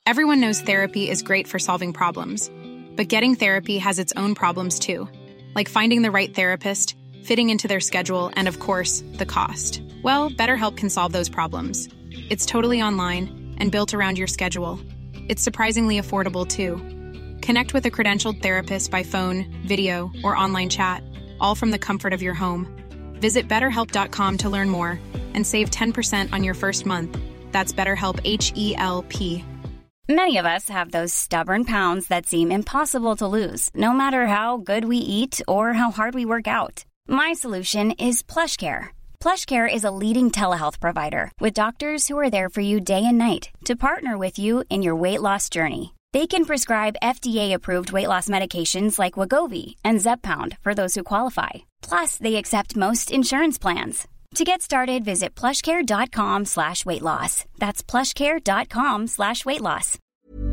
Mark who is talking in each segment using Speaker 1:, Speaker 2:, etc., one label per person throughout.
Speaker 1: Everyone knows therapy is great for solving problems, but getting therapy has its own problems too, like finding the right therapist, fitting into their schedule, and of course, the cost. Well, BetterHelp can solve those problems. It's totally online and built around your schedule. It's surprisingly affordable too. Connect with a credentialed therapist by phone, video, or online chat, all from the comfort of your home. Visit BetterHelp.com to learn more and save 10% on your first month. That's BetterHelp, H-E-L-P.
Speaker 2: Many of us have those stubborn pounds that seem impossible to lose, no matter how good we eat or how hard we work out. My solution is PlushCare. PlushCare is a leading telehealth provider with doctors who are there for you day and night to partner with you in your weight loss journey. They can prescribe FDA-approved weight loss medications like Wegovy and Zepbound for those who qualify. Plus, they accept most insurance plans. To get started, visit plushcare.com/weightloss. That's plushcare.com/weightloss.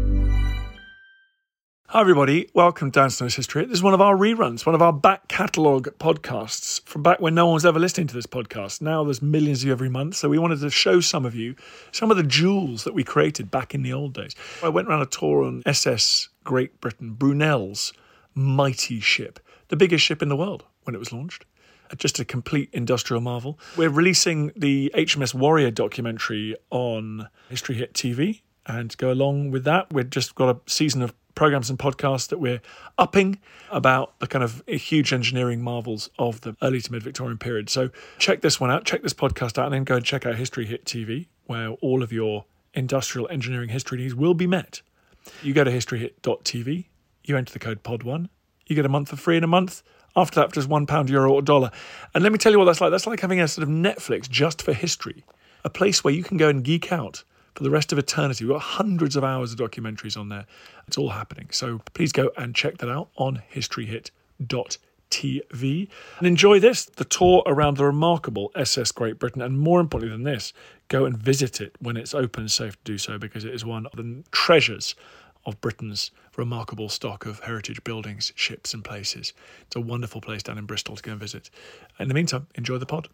Speaker 3: Hi everybody, welcome to Dan Snow's History. This is one of our reruns, one of our back catalogue podcasts from back when no one was ever listening to this podcast. Now there's millions of you every month, so we wanted to show some of you some of the jewels that we created back in the old days. I went around a tour on SS Great Britain, Brunel's mighty ship, the biggest ship in the world when it was launched. Just a complete industrial marvel. We're releasing the HMS Warrior documentary on History Hit TV, and to go along with that, we've just got a season of programs and podcasts that we're upping about the kind of huge engineering marvels of the early to mid-Victorian period. So check this one out, check this podcast out, and then go and check out History Hit TV, where all of your industrial engineering history needs will be met. You go to historyhit.tv, you enter the code POD1, you get a month for free in a month. After that, for just £1, euro, or dollar. And let me tell you what that's like. That's like having a sort of Netflix just for history, a place where you can go and geek out for the rest of eternity. We've got hundreds of hours of documentaries on there. It's all happening. So please go and check that out on historyhit.tv. And enjoy this, the tour around the remarkable SS Great Britain. And more importantly than this, go and visit it when it's open and safe to do so, because it is one of the treasures of Britain's remarkable stock of heritage buildings, ships and places. It's a wonderful place down in Bristol to go and visit. In the meantime, enjoy the pod.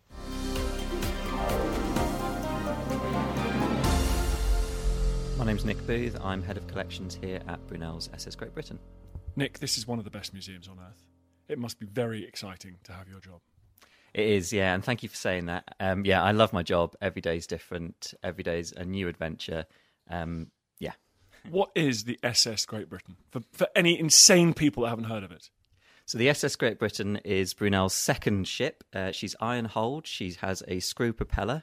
Speaker 4: My name's Nick Booth. I'm Head of Collections here at Brunel's SS Great Britain.
Speaker 3: Nick, this is one of the best museums on earth. It must be very exciting to have your job.
Speaker 4: It is, yeah, and thank you for saying that. Yeah, I love my job. Every day's different. Every day's a new adventure. Yeah.
Speaker 3: What is the SS Great Britain? For any insane people that haven't heard of it.
Speaker 4: So the SS Great Britain is Brunel's second ship. She's iron-hulled. She has a screw propeller.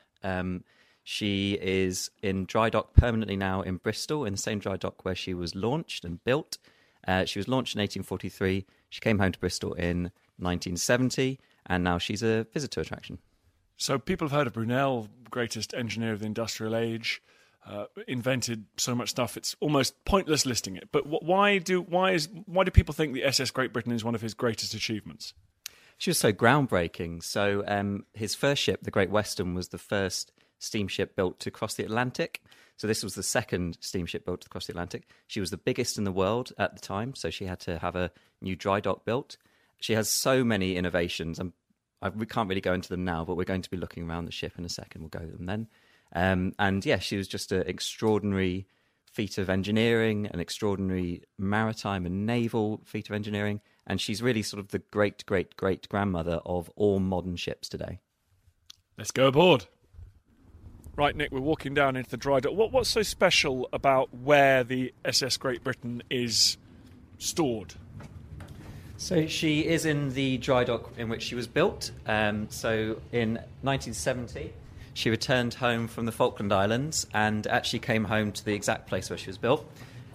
Speaker 4: She is in dry dock permanently now in Bristol, in the same dry dock where she was launched and built. She was launched in 1843. She came home to Bristol in 1970, and now she's a visitor attraction.
Speaker 3: So people have heard of Brunel, greatest engineer of the industrial age. Invented so much stuff, it's almost pointless listing it. But why do people think the SS Great Britain is one of his greatest achievements?
Speaker 4: She was so groundbreaking. So his first ship, the Great Western, was the first steamship built to cross the Atlantic. So this was the second steamship built to cross the Atlantic. She was the biggest in the world at the time, so she had to have a new dry dock built. She has so many innovations, and we can't really go into them now, but we're going to be looking around the ship in a second. We'll go to them then. And yeah, she was just an extraordinary feat of engineering, an extraordinary maritime and naval feat of engineering. And she's really sort of the great-great-great-grandmother of all modern ships today.
Speaker 3: Let's go aboard. Right, Nick, we're walking down into the dry dock. What's so special about where the SS Great Britain is stored?
Speaker 4: So she is in the dry dock in which she was built. So in 1970... she returned home from the Falkland Islands and actually came home to the exact place where she was built.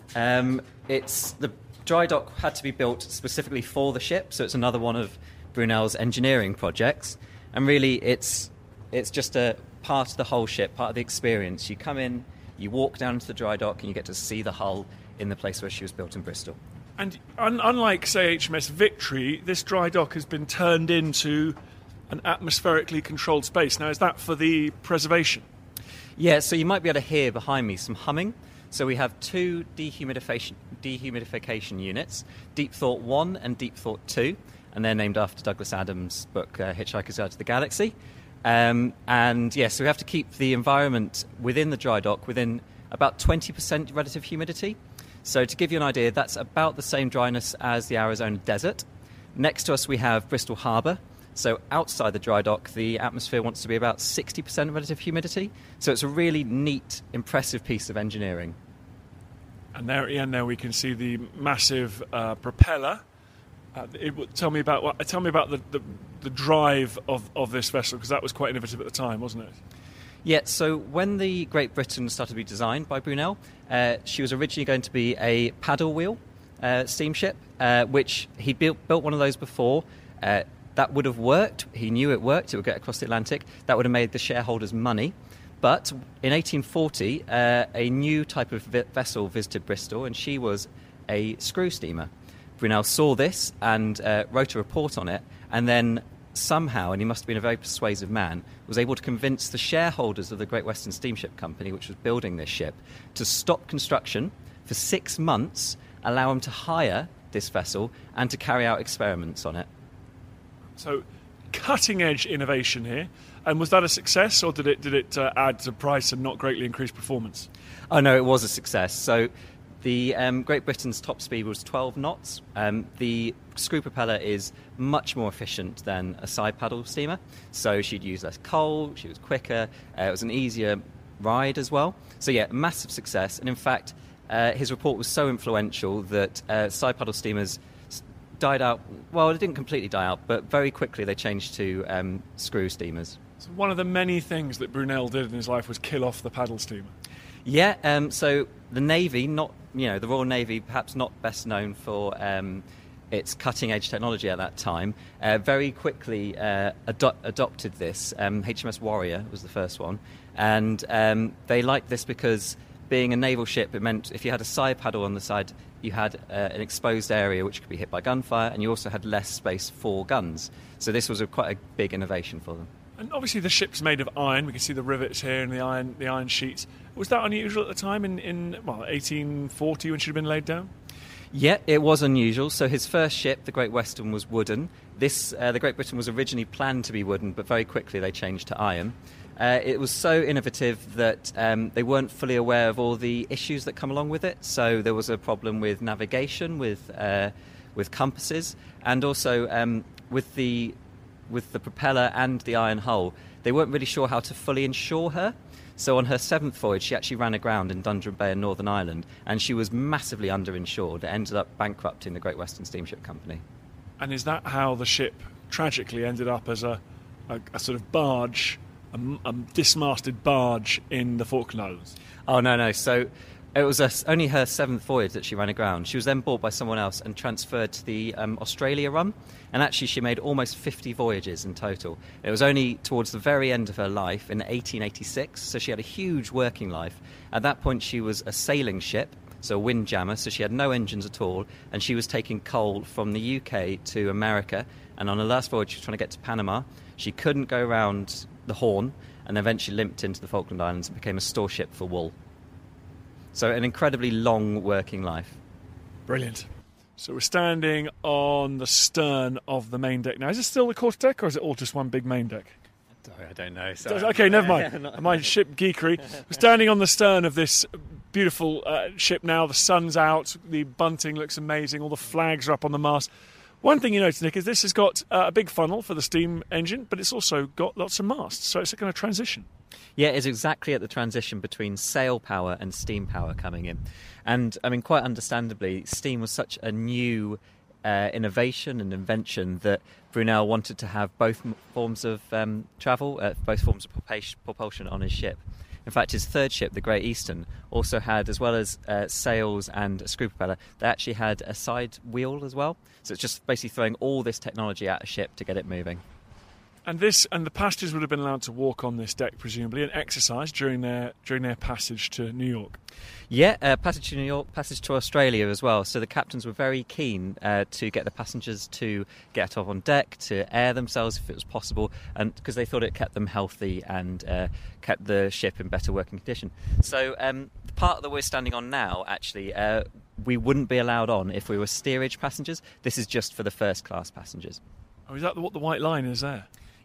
Speaker 4: The dry dock had to be built specifically for the ship, so it's another one of Brunel's engineering projects. And really, it's just a part of the whole ship, part of the experience. You come in, you walk down to the dry dock, and you get to see the hull in the place where she was built in Bristol. And
Speaker 3: unlike, say, HMS Victory, this dry dock has been turned into an atmospherically controlled space. Now, is that for the preservation?
Speaker 4: Yeah, so you might be able to hear behind me some humming. So we have two dehumidification units, Deep Thought 1 and Deep Thought 2, and they're named after Douglas Adams' book, Hitchhiker's Guide to the Galaxy. And yeah, so we have to keep the environment within the dry dock, within about 20% relative humidity. So to give you an idea, that's about the same dryness as the Arizona desert. Next to us we have Bristol Harbour. So outside the dry dock, the atmosphere wants to be about 60% relative humidity. So it's a really neat, impressive piece of engineering.
Speaker 3: And there at the end, there we can see the massive propeller. Tell me about the drive of this vessel, because that was quite innovative at the time, wasn't it?
Speaker 4: Yeah, so when the Great Britain started to be designed by Brunel, she was originally going to be a paddle wheel steamship, which he built one of those before. That would have worked. He knew it worked. It would get across the Atlantic. That would have made the shareholders money. But in 1840, a new type of vessel visited Bristol, and she was a screw steamer. Brunel saw this and wrote a report on it, and then somehow, and he must have been a very persuasive man, was able to convince the shareholders of the Great Western Steamship Company, which was building this ship, to stop construction for 6 months, allow them to hire this vessel, and to carry out experiments on it.
Speaker 3: So, cutting-edge innovation here. And was that a success, or did it add to price and not greatly increase performance?
Speaker 4: Oh, no, it was a success. So the Great Britain's top speed was 12 knots. The screw propeller is much more efficient than a side paddle steamer. So she'd use less coal, she was quicker, it was an easier ride as well. So yeah, massive success. And in fact, his report was so influential that side paddle steamers died out. Well, it didn't completely die out, but very quickly they changed to screw steamers.
Speaker 3: So one of the many things that Brunel did in his life was kill off the paddle steamer.
Speaker 4: Yeah, so the Navy, the Royal Navy, perhaps not best known for its cutting-edge technology at that time, very quickly adopted this. HMS Warrior was the first one, and they liked this because being a naval ship, it meant if you had a side paddle on the side, you had an exposed area which could be hit by gunfire, and you also had less space for guns. So this was quite a big innovation for them.
Speaker 3: And obviously the ship's made of iron. We can see the rivets here and the iron sheets. Was that unusual at the time in 1840 when she'd been laid down?
Speaker 4: Yeah, it was unusual. So his first ship, the Great Western, was wooden. The Great Britain was originally planned to be wooden, but very quickly they changed to iron. It was so innovative that they weren't fully aware of all the issues that come along with it. So there was a problem with navigation, with compasses, and also with the propeller and the iron hull. They weren't really sure how to fully insure her. So on her 7th voyage, she actually ran aground in Dundrum Bay in Northern Ireland, and she was massively underinsured. It ended up bankrupting the Great Western Steamship Company. And
Speaker 3: is that how the ship tragically ended up as a sort of barge, a dismasted barge in the Falkland Islands?
Speaker 4: Oh, no. So it was only her 7th voyage that she ran aground. She was then bought by someone else and transferred to the Australia run. And actually she made almost 50 voyages in total. It was only towards the very end of her life in 1886, so she had a huge working life. At that point she was a sailing ship, so a windjammer, so she had no engines at all, and she was taking coal from the UK to America. And on her last voyage she was trying to get to Panama. She couldn't go around the Horn, and eventually limped into the Falkland Islands and became a store ship for wool. So an incredibly long working life.
Speaker 3: Brilliant. So we're standing on the stern of the main deck now. Is it still the quarter deck, or is it all just one big main deck?
Speaker 4: I don't know. Sorry.
Speaker 3: Okay, never mind. My ship geekery. We're standing on the stern of this beautiful ship now. The sun's out. The bunting looks amazing. All the flags are up on the mast. One thing you notice, Nick, is this has got a big funnel for the steam engine, but it's also got lots of masts. So it's going to transition.
Speaker 4: Yeah, it's exactly at the transition between sail power and steam power coming in. And, I mean, quite understandably, steam was such a new innovation and invention that Brunel wanted to have both forms of travel, both forms of propulsion on his ship. In fact, his third ship, the Great Eastern, also had, as well as sails and a screw propeller, they actually had a side wheel as well. So it's just basically throwing all this technology at a ship to get it moving.
Speaker 3: And the passengers would have been allowed to walk on this deck, presumably, and exercise during their passage to New York.
Speaker 4: Yeah, passage to New York, passage to Australia as well. So the captains were very keen to get the passengers to get up on deck, to air themselves if it was possible, and because they thought it kept them healthy and kept the ship in better working condition. So the part that we're standing on now, actually, we wouldn't be allowed on if we were steerage passengers. This is just for the first class passengers.
Speaker 3: Oh, is that what the white line is there?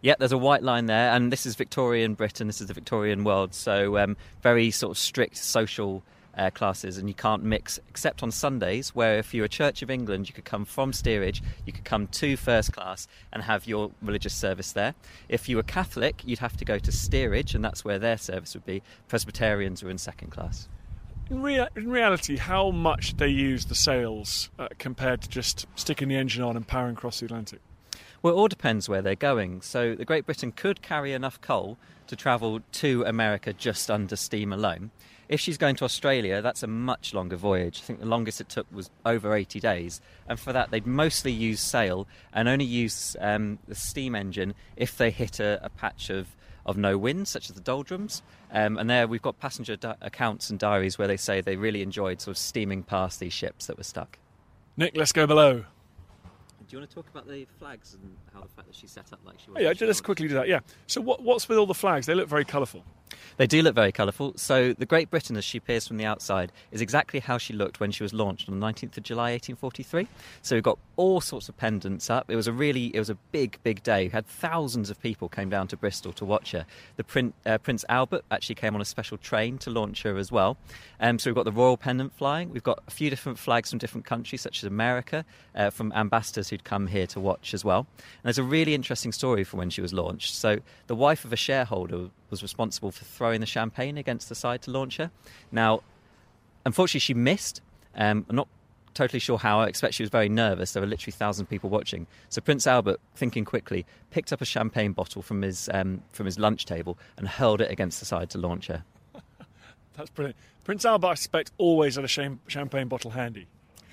Speaker 4: Yeah, there's a white line there, and this is Victorian Britain, this is the Victorian world, so very sort of strict social classes, and you can't mix except on Sundays, where if you're a Church of England, you could come from steerage, you could come to first class and have your religious service there. If you were Catholic, you'd have to go to steerage, and that's where their service would be. Presbyterians were in second class.
Speaker 3: In reality, how much they use the sails compared to just sticking the engine on and powering across the Atlantic?
Speaker 4: Well, it all depends where they're going. So the Great Britain could carry enough coal to travel to America just under steam alone. If she's going to Australia, that's a much longer voyage. I think the longest it took was over 80 days. And for that, they'd mostly use sail and only use the steam engine if they hit a patch of no wind, such as the doldrums. And there we've got passenger accounts and diaries where they say they really enjoyed sort of steaming past these ships that were stuck.
Speaker 3: Nick, let's go below.
Speaker 4: Do you want to talk about the flags and how the fact that she set up like she was?
Speaker 3: Yeah, let's quickly do that, yeah. So what's with all the flags? They look very colourful.
Speaker 4: They do look very colourful. So the Great Britain, as she appears from the outside, is exactly how she looked when she was launched on the 19th of July, 1843. So we've got all sorts of pendants up. It was a big, big day. We had thousands of people came down to Bristol to watch her. The Prince Albert actually came on a special train to launch her as well. So we've got the royal pendant flying. We've got a few different flags from different countries, such as America, from ambassadors who'd come here to watch as well. And there's a really interesting story from when she was launched. So the wife of a shareholder was responsible for throwing the champagne against the side to launch her. Now, unfortunately, she missed. I'm not totally sure how. I expect she was very nervous. There were literally thousands of people watching. So Prince Albert, thinking quickly, picked up a champagne bottle from his lunch table and hurled it against the side to launch her.
Speaker 3: That's brilliant. Prince Albert, I suspect, always had a champagne bottle handy.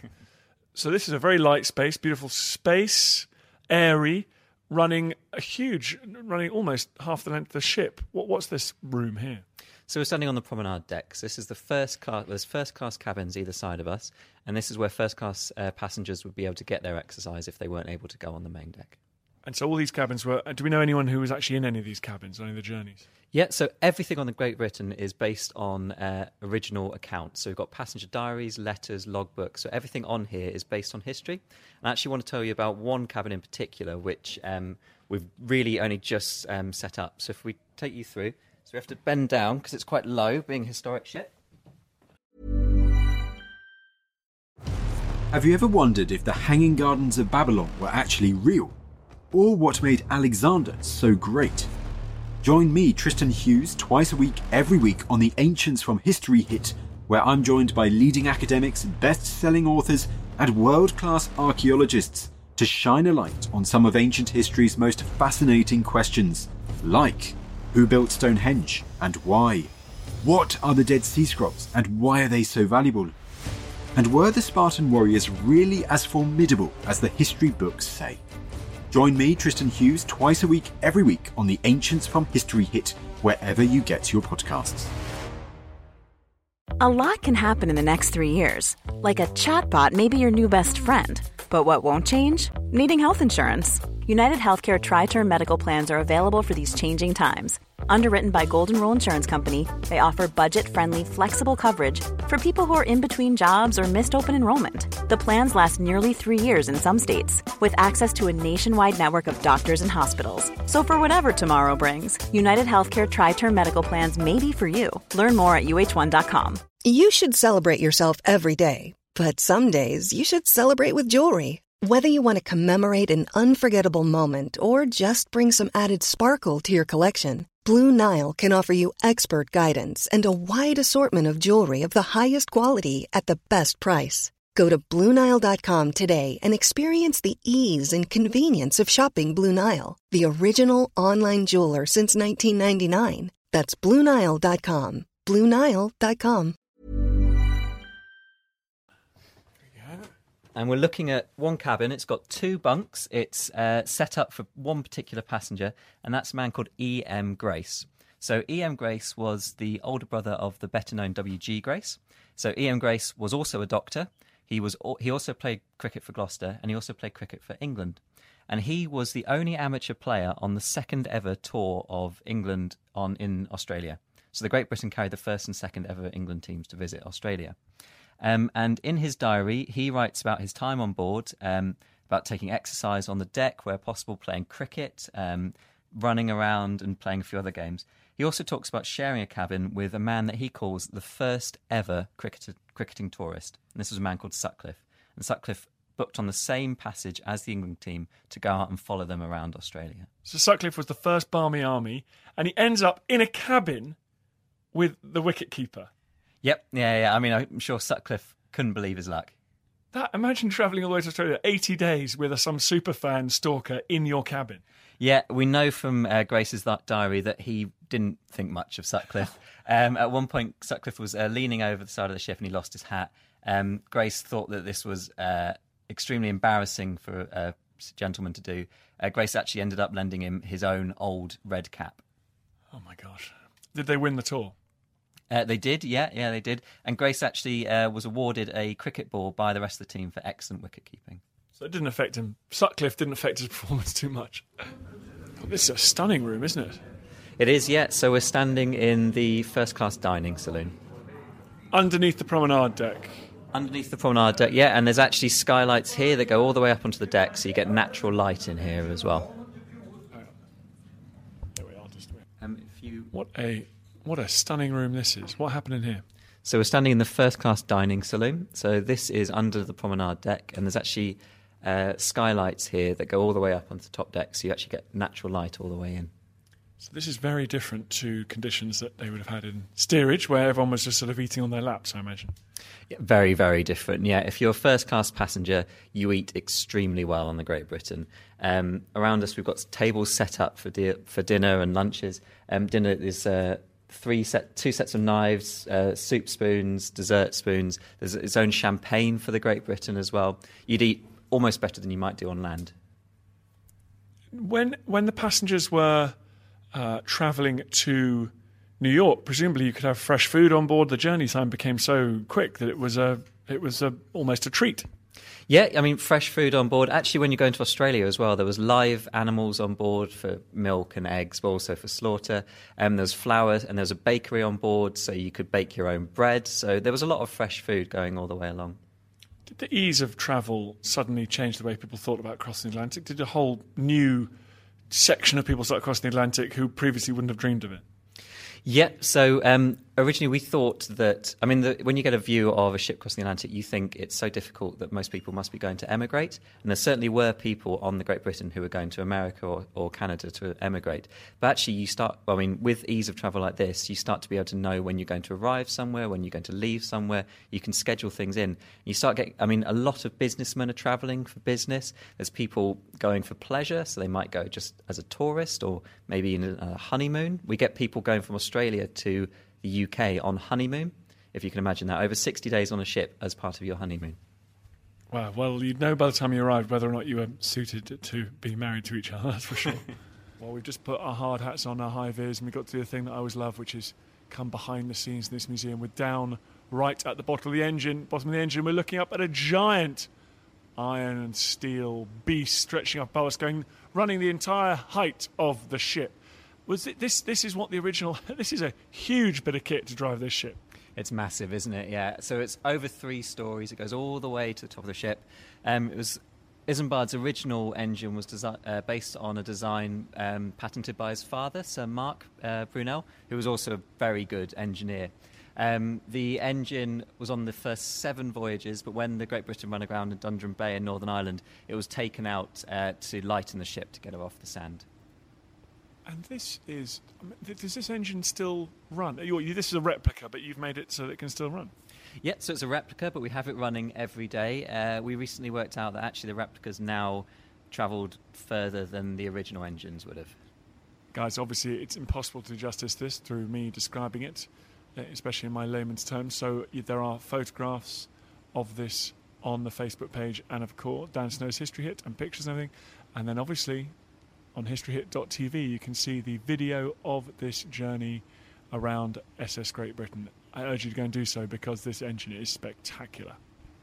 Speaker 3: So this is a very light space, beautiful space, airy, running almost half the length of the ship. What's this room here?
Speaker 4: So we're standing on the promenade decks. This is the first class. There's first class cabins either side of us, and this is where first class passengers would be able to get their exercise if they weren't able to go on the main deck. And
Speaker 3: so all these cabins were... Do we know anyone who was actually in any of these cabins, on any of the journeys?
Speaker 4: Yeah, so everything on the Great Britain is based on original accounts. So we've got passenger diaries, letters, logbooks. So everything on here is based on history. And I actually want to tell you about one cabin in particular, which we've really only just set up. So if we take you through... So we have to bend down because it's quite low, being a historic ship.
Speaker 5: Have you ever wondered if the Hanging Gardens of Babylon were actually real? Or what made Alexander so great? Join me, Tristan Hughes, twice a week, every week on the Ancients from History Hit, where I'm joined by leading academics, best-selling authors, and world-class archaeologists to shine a light on some of ancient history's most fascinating questions, like who built Stonehenge and why? What are the Dead Sea Scrolls and why are they so valuable? And were the Spartan warriors really as formidable as the history books say? Join me, Tristan Hughes, twice a week, every week on the Ancients from History Hit, wherever you get your podcasts.
Speaker 6: A lot can happen in the next 3 years. Like a chatbot may be your new best friend. But what won't change? Needing health insurance. United Healthcare Tri-Term Medical Plans are available for these changing times. Underwritten by Golden Rule Insurance Company, they offer budget-friendly, flexible coverage for people who are in between jobs or missed open enrollment. The plans last nearly 3 years in some states, with access to a nationwide network of doctors and hospitals. So for whatever tomorrow brings, United Healthcare Tri-Term Medical Plans may be for you. Learn more at uh1.com.
Speaker 7: You should celebrate yourself every day, but some days you should celebrate with jewelry. Whether you want to commemorate an unforgettable moment or just bring some added sparkle to your collection, Blue Nile can offer you expert guidance and a wide assortment of jewelry of the highest quality at the best price. Go to BlueNile.com today and experience the ease and convenience of shopping Blue Nile, the original online jeweler since 1999. That's BlueNile.com. BlueNile.com.
Speaker 4: And we're looking at one cabin. It's got 2 bunks. It's set up for one particular passenger, and that's a man called E.M. Grace. So E.M. Grace was the older brother of the better-known W.G. Grace. So E.M. Grace was also a doctor. He also played cricket for Gloucester, and he also played cricket for England. And he was the only amateur player on the second ever tour of England in Australia. So the Great Britain carried the first and second ever England teams to visit Australia. And in his diary, he writes about his time on board, about taking exercise on the deck where possible, playing cricket, running around and playing a few other games. He also talks about sharing a cabin with a man that he calls the first ever cricketing tourist. And this was a man called Sutcliffe. And Sutcliffe booked on the same passage as the England team to go out and follow them around Australia.
Speaker 3: So Sutcliffe was the first Barmy Army, and he ends up in a cabin with the wicketkeeper.
Speaker 4: Yep, yeah. I mean, I'm sure Sutcliffe couldn't believe his luck.
Speaker 3: Imagine travelling all the way to Australia, 80 days with some superfan stalker in your cabin.
Speaker 4: Yeah, we know from Grace's diary that he didn't think much of Sutcliffe. At one point, Sutcliffe was leaning over the side of the ship and he lost his hat. Grace thought that this was extremely embarrassing for a gentleman to do. Grace actually ended up lending him his own old red cap.
Speaker 3: Oh, my gosh. Did they win the tour?
Speaker 4: They did, yeah, they did. And Grace actually was awarded a cricket ball by the rest of the team for excellent wicket-keeping.
Speaker 3: So it didn't affect him. Sutcliffe didn't affect his performance too much. This is a stunning room, isn't it?
Speaker 4: It is, yeah. So we're standing in the first-class dining saloon.
Speaker 3: Underneath the promenade deck.
Speaker 4: Underneath the promenade deck, yeah, and there's actually skylights here that go all the way up onto the deck, so you get natural light in here as well.
Speaker 3: There we are, just a minute. What a stunning room this is. What happened in here?
Speaker 4: So we're standing in the first-class dining saloon. So this is under the promenade deck, and there's actually skylights here that go all the way up onto the top deck, so you actually get natural light all the way in.
Speaker 3: So this is very different to conditions that they would have had in steerage, where everyone was just sort of eating on their laps, I imagine.
Speaker 4: Yeah, very, very different. Yeah, if you're a first-class passenger, you eat extremely well on the Great Britain. Around us, we've got tables set up for dinner and lunches. Dinner is two sets of knives, soup spoons, dessert spoons. There's its own champagne for the Great Britain as well. You'd eat almost better than you might do on land.
Speaker 3: When the passengers were travelling to New York, presumably you could have fresh food on board. The journey time became so quick that it was almost a treat.
Speaker 4: Yeah, I mean, fresh food on board. Actually, when you go into Australia as well, there was live animals on board for milk and eggs, but also for slaughter. There's flour and there's a bakery on board, so you could bake your own bread. So there was a lot of fresh food going all the way along.
Speaker 3: Did the ease of travel suddenly change the way people thought about crossing the Atlantic? Did a whole new section of people start crossing the Atlantic who previously wouldn't have dreamed of it?
Speaker 4: Yeah, so originally we thought that, when you get a view of a ship crossing the Atlantic, you think it's so difficult that most people must be going to emigrate. And there certainly were people on the Great Britain who were going to America or Canada to emigrate. But actually with ease of travel like this, you start to be able to know when you're going to arrive somewhere, when you're going to leave somewhere. You can schedule things in. You start getting, a lot of businessmen are travelling for business. There's people going for pleasure, so they might go just as a tourist or maybe in a honeymoon. We get people going from Australia to the UK on honeymoon, if you can imagine that, over 60 days on a ship as part of your honeymoon.
Speaker 3: Wow, well, you'd know by the time you arrived whether or not you were suited to be married to each other, that's for sure. Well, we've just put our hard hats on, our high vis, and we've got to do the thing that I always love, which is come behind the scenes in this museum. We're down right at the bottom of the engine. We're looking up at a giant iron and steel beast stretching up above us, running the entire height of the ship. This is what the original... This is a huge bit of kit to drive this ship.
Speaker 4: It's massive, isn't it? Yeah. So it's over 3 stories. It goes all the way to the top of the ship. It was Isambard's original engine was based on a design patented by his father, Sir Mark Brunel, who was also a very good engineer. The engine was on the first 7 voyages, but when the Great Britain ran aground in Dundrum Bay in Northern Ireland, it was taken out to lighten the ship to get her off the sand.
Speaker 3: And this is... does this engine still run? This is a replica, but you've made it so that it can still run.
Speaker 4: Yeah, so it's a replica, but we have it running every day. We recently worked out that actually the replica's now travelled further than the original engines would have.
Speaker 3: Guys, obviously it's impossible to do justice to this through me describing it, especially in my layman's terms. So there are photographs of this on the Facebook page and, of course, Dan Snow's History Hit and pictures and everything. And then, obviously... on historyhit.tv, you can see the video of this journey around SS Great Britain. I urge you to go and do so because this engine is spectacular.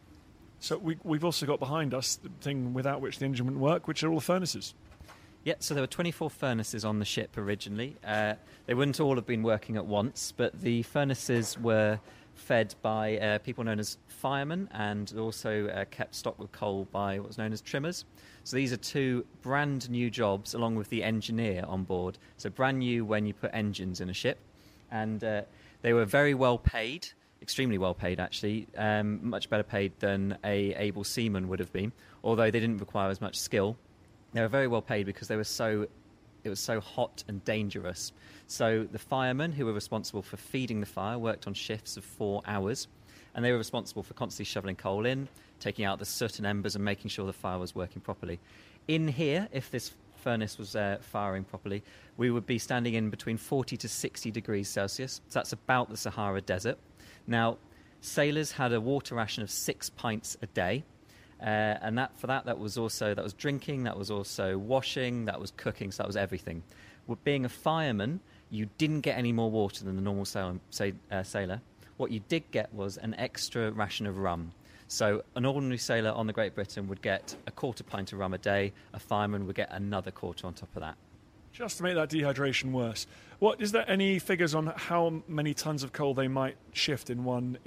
Speaker 3: So we've also got behind us the thing without which the engine wouldn't work, which are all the furnaces.
Speaker 4: Yeah, so there were 24 furnaces on the ship originally. They wouldn't all have been working at once, but the furnaces were fed by people known as firemen, and also kept stocked with coal by what's known as trimmers. So these are two brand new jobs along with the engineer on board. So brand new when you put engines in a ship. And they were very well paid, extremely well paid actually, much better paid than a able seaman would have been, although they didn't require as much skill. They were very well paid because it was so hot and dangerous. So the firemen, who were responsible for feeding the fire, worked on shifts of 4 hours, and they were responsible for constantly shoveling coal in, taking out the soot and embers and making sure the fire was working properly. In here, if this furnace was firing properly, we would be standing in between 40 to 60 degrees Celsius. So that's about the Sahara Desert. Now, sailors had a water ration of 6 pints a day. And that was drinking, that was also washing, that was cooking, so that was everything. With being a fireman, you didn't get any more water than the normal sailor. What you did get was an extra ration of rum. So an ordinary sailor on the Great Britain would get a quarter pint of rum a day. A fireman would get another quarter on top of that.
Speaker 3: Just to make that dehydration worse, is there any figures on how many tons of coal they might shift in one?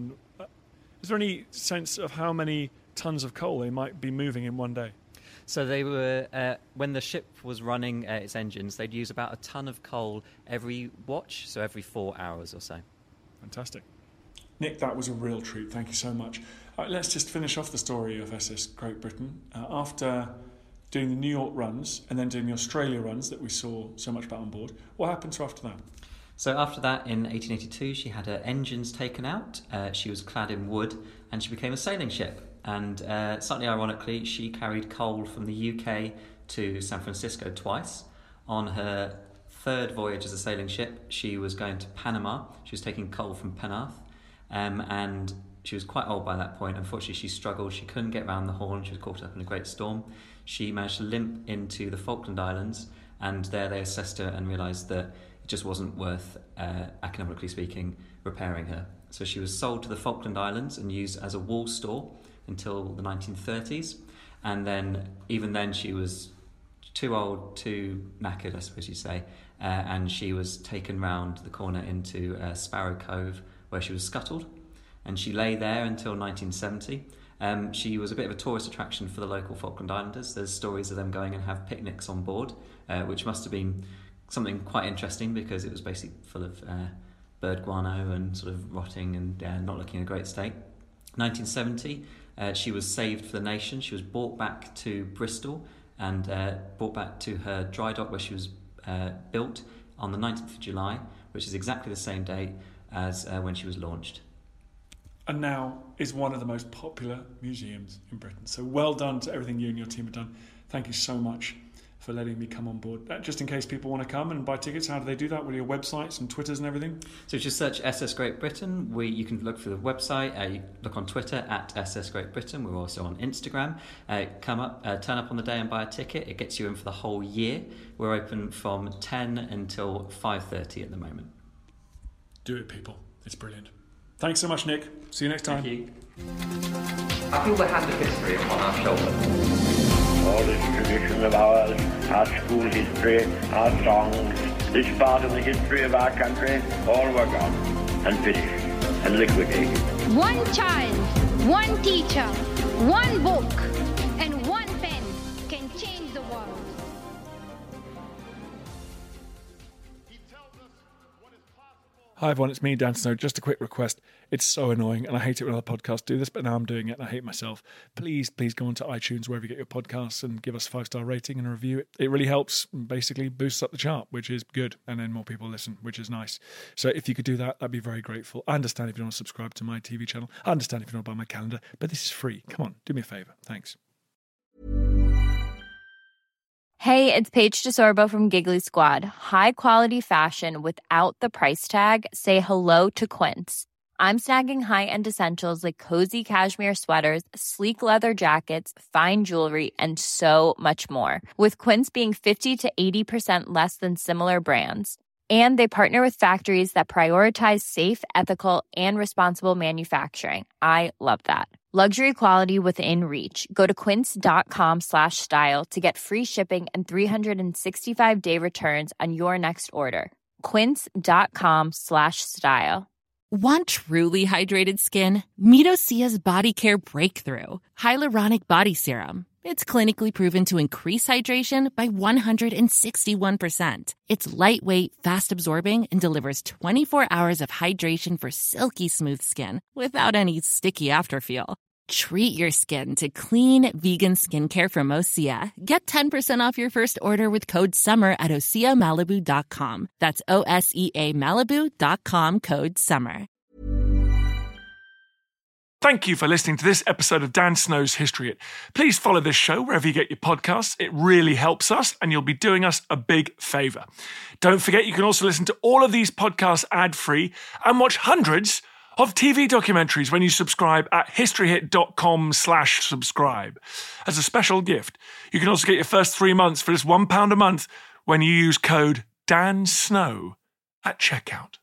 Speaker 3: Is there any sense of how many tons of coal they might be moving in one day?
Speaker 4: So they were, when the ship was running its engines, they'd use about a ton of coal every watch, so every 4 hours or so.
Speaker 3: Fantastic. Nick, that was a real treat. Thank you so much. All right, let's just finish off the story of SS Great Britain. After doing the New York runs and then doing the Australia runs that we saw so much about on board, what happened to after that?
Speaker 4: So after that, in 1882, she had her engines taken out. She was clad in wood, and she became a sailing ship. And slightly ironically, she carried coal from the UK to San Francisco twice. On her third voyage as a sailing ship, she was going to Panama. She was taking coal from Penarth. And she was quite old by that point. Unfortunately, she struggled. She couldn't get round the Horn. She was caught up in a great storm. She managed to limp into the Falkland Islands, and there they assessed her and realised that it just wasn't worth, economically speaking, repairing her. So she was sold to the Falkland Islands and used as a wool store until the 1930s. And then, even then, she was too old, too knackered, I suppose you'd say, and she was taken round the corner into Sparrow Cove, where she was scuttled, and she lay there until 1970. She was a bit of a tourist attraction for the local Falkland Islanders. There's stories of them going and have picnics on board, which must have been something quite interesting because it was basically full of bird guano and sort of rotting and not looking in a great state. 1970, she was saved for the nation. She was brought back to Bristol and brought back to her dry dock where she was built on the 19th of July, which is exactly the same date as when she was launched.
Speaker 3: And now is one of the most popular museums in Britain. So well done to everything you and your team have done. Thank you so much for letting me come on board. Just in case people want to come and buy tickets, how do they do that? What are your websites and Twitters and everything?
Speaker 4: So just search SS Great Britain. You can look through the website. You look on Twitter at SS Great Britain. We're also on Instagram. Turn up on the day and buy a ticket. It gets you in for the whole year. We're open from 10 until 5:30 at the moment.
Speaker 3: Do it, people. It's brilliant. Thanks so much, Nick. See you next time.
Speaker 4: Thank you.
Speaker 8: I feel the hand of history upon our shoulders.
Speaker 9: All this tradition of ours, our school history, our songs, this part of the history of our country, all were gone and finished and liquidated.
Speaker 10: One child, one teacher, one book, and one pen can change the world.
Speaker 3: Hi everyone, it's me, Dan Snow. Just a quick request. It's so annoying and I hate it when other podcasts do this, but now I'm doing it and I hate myself. Please go onto iTunes, wherever you get your podcasts, and give us a 5-star rating and a review. It really helps, basically boosts up the chart, which is good, and then more people listen, which is nice. So if you could do that, I'd be very grateful. I understand if you don't want to subscribe to my TV channel. I understand if you don't want to buy my calendar, but this is free. Come on, do me a favour. Thanks.
Speaker 11: Hey, it's Paige DeSorbo from Giggly Squad. High quality fashion without the price tag. Say hello to Quince. I'm snagging high-end essentials like cozy cashmere sweaters, sleek leather jackets, fine jewelry, and so much more. With Quince being 50 to 80% less than similar brands. And they partner with factories that prioritize safe, ethical, and responsible manufacturing. I love that. Luxury quality within reach. Go to quince.com/style to get free shipping and 365-day returns on your next order. Quince.com/style.
Speaker 12: Want truly hydrated skin? Meet Osea's Body Care Breakthrough Hyaluronic Body Serum. It's clinically proven to increase hydration by 161%. It's lightweight, fast-absorbing, and delivers 24 hours of hydration for silky smooth skin without any sticky afterfeel. Treat your skin to clean, vegan skincare from Osea. Get 10% off your first order with code SUMMER at OseaMalibu.com. That's OSEA Malibu.com, code SUMMER.
Speaker 3: Thank you for listening to this episode of Dan Snow's History Hit. Please follow this show wherever you get your podcasts. It really helps us, and you'll be doing us a big favour. Don't forget, you can also listen to all of these podcasts ad-free and watch hundreds of TV documentaries when you subscribe at historyhit.com/subscribe. As a special gift, you can also get your first 3 months for just £1 a month when you use code DANSNOW at checkout.